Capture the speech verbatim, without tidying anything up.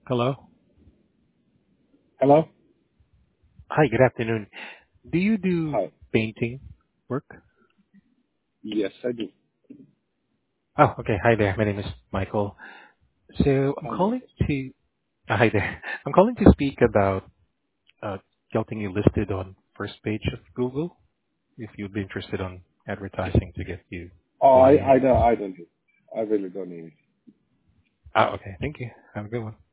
Hello. Hello? Hi, good afternoon. Do you do Hi. painting work? Yes, I do. Oh, okay. Hi there. My name is Michael. So I'm Hi, calling Michael. to uh, hi there. I'm calling to speak about uh, getting you listed on first page of Google. If you'd be interested on advertising to get you Oh, I, clients. I don't, I don't do. I really don't need it. Oh, okay. Thank you. Have a good one.